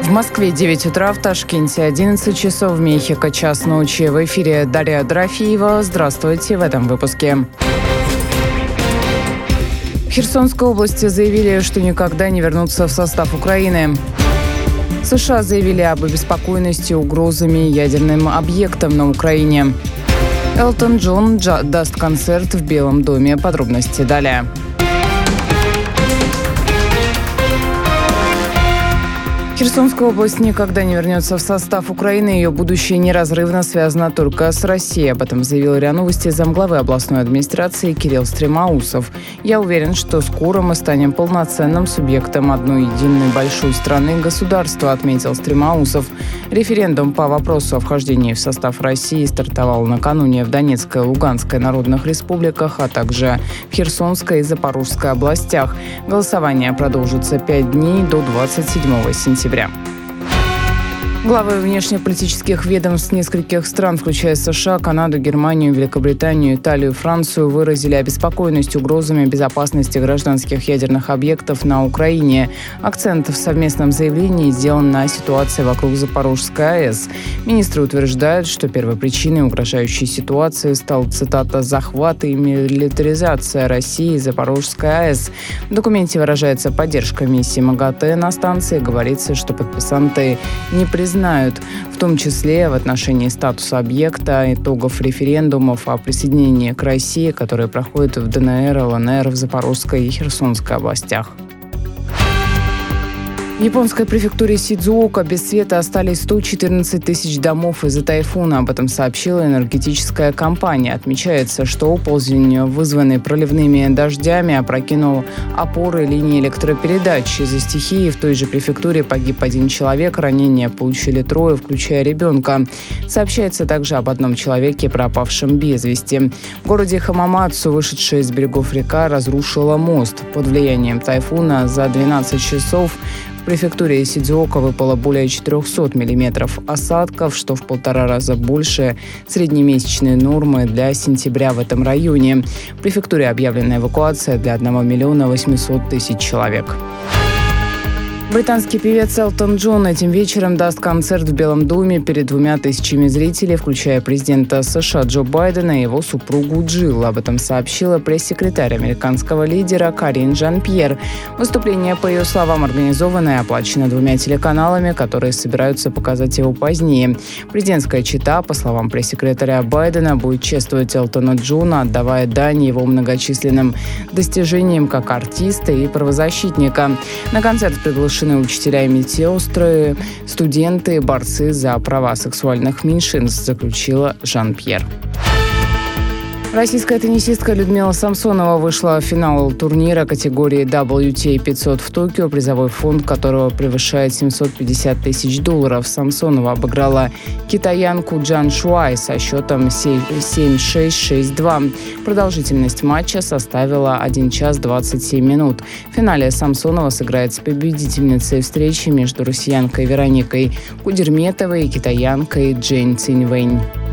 В Москве 9 утра, в Ташкенте 11 часов, в Мехико час ночи. В эфире Дарья Дорофеева. Здравствуйте в этом выпуске. В Херсонской области заявили, что никогда не вернутся в состав Украины. США заявили об обеспокоенности угрозами ядерным объектам на Украине. Элтон Джон даст концерт в Белом доме. Подробности далее. Херсонская область никогда не вернется в состав Украины. Ее будущее неразрывно связано только с Россией. Об этом заявил РИА Новости замглавы областной администрации Кирилл Стремоусов. «Я уверен, что скоро мы станем полноценным субъектом одной единой большой страны и государства», отметил Стремоусов. Референдум по вопросу о вхождении в состав России стартовал накануне в Донецкой и Луганской народных республиках, а также в Херсонской и Запорожской областях. Голосование продолжится 5 дней до 27 сентября. Главы внешнеполитических ведомств нескольких стран, включая США, Канаду, Германию, Великобританию, Италию, Францию, выразили обеспокоенность угрозами безопасности гражданских ядерных объектов на Украине. Акцент в совместном заявлении сделан на ситуации вокруг Запорожской АЭС. Министры утверждают, что первой причиной угрожающей ситуации стал, цитата, «захват и милитаризация России и Запорожской АЭС». В документе выражается поддержка миссии МАГАТЭ на станции. Говорится, что подписанты не признают, в том числе в отношении статуса объекта, итогов референдумов о присоединении к России, которые проходят в ДНР, ЛНР, в Запорожской и Херсонской областях. В японской префектуре Сидзуока без света остались 114 тысяч домов из-за тайфуна. Об этом сообщила энергетическая компания. Отмечается, что оползень, вызванный проливными дождями, опрокинул опоры линии электропередач. Из-за стихии в той же префектуре погиб один человек, ранения получили 3, включая ребенка. Сообщается также об одном человеке, пропавшем без вести. В городе Хамамацу, вышедшая из берегов река, разрушила мост. Под влиянием тайфуна за 12 часов в префектуре Сидзуока выпало более 400 миллиметров осадков, что в 1,5 раза больше среднемесячной нормы для сентября в этом районе. В префектуре объявлена эвакуация для 1 800 000 человек. Британский певец Элтон Джон этим вечером даст концерт в Белом доме перед 2000 зрителей, включая президента США Джо Байдена и его супругу Джилл. Об этом сообщила пресс-секретарь американского лидера Карин Жан-Пьер. Выступление, по ее словам, организовано и оплачено 2 телеканалами, которые собираются показать его позднее. Президентская чета, по словам пресс-секретаря Байдена, будет чествовать Элтона Джона, отдавая дань его многочисленным достижениям как артиста и правозащитника. На концерт приглашены учителя и медсестры, студенты, борцы за права сексуальных меньшинств, заключила Жан-Пьер. Российская теннисистка Людмила Самсонова вышла в финал турнира категории WTA 500 в Токио, призовой фонд которого превышает $750 000. Самсонова обыграла китаянку Джан Шуай со счетом 7-6, 6-2. Продолжительность матча составила 1 час 27 минут. В финале Самсонова сыграет с победительницей встречи между россиянкой Вероникой Кудерметовой и китаянкой Джейн Циньвэнь.